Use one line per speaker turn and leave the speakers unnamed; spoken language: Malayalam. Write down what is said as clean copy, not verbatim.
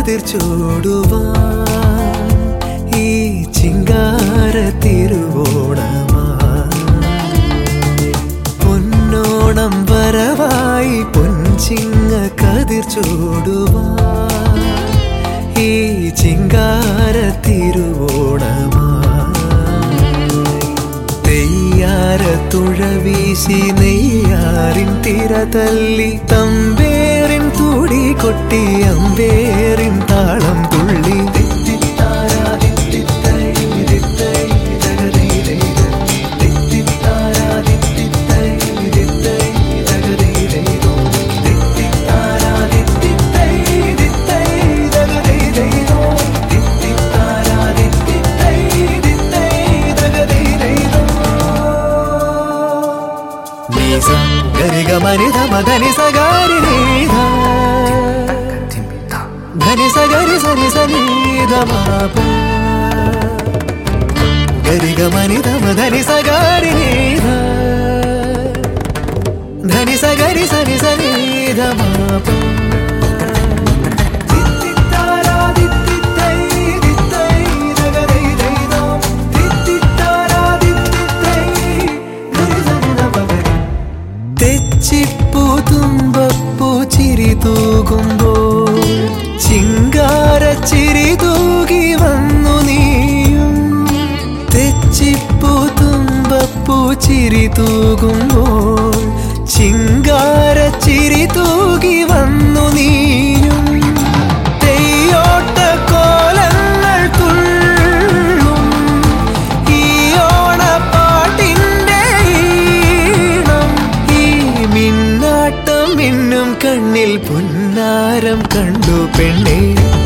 കതിർ ചൂടുവാൻ ഈ ചിങ്കാര തിരുവോണമായി പൊന്നോണം വരവായി പൊൻചിങ്ങ കതിർ ചൂടുവാൻ ഈ ചിങ്കാര തിരുവോണമായി തെയ്യാര തുഴവീശി നെയ്യാറിൻ തിര തല്ലി തമ്പേറിൻ തുടി കൊട്ടി അമ്പേറിൻ താളം തുള്ളി గరిగమనిధ మదని సగారి ధని సగరి సని సనిధ మాప గరిగమనిధ మదని సగారి ధని సగరి సని సనిధ మాప തെച്ചിപ്പൂ തുമ്പപ്പൂ ചിരി തൂകുമ്പോൾ ചിങ്കാര ചിരി തൂകി വന്നു നീയും തെച്ചിപ്പൂ തുമ്പപ്പൂ ചിരി തൂകുമ്പോൾ ചിങ്കാര ചിരി തൂകി വന്നു നീയും തെയ്യോട്ട കോലങ്ങൾ തുള്ളും ഈ ഓണപ്പാട്ടിൻ്റെ ഈണം ഈ മിന്നാട്ടം മിന്നും കണ്ണിൽ പൊന്നാരം കണ്ടു പെണ്ണേ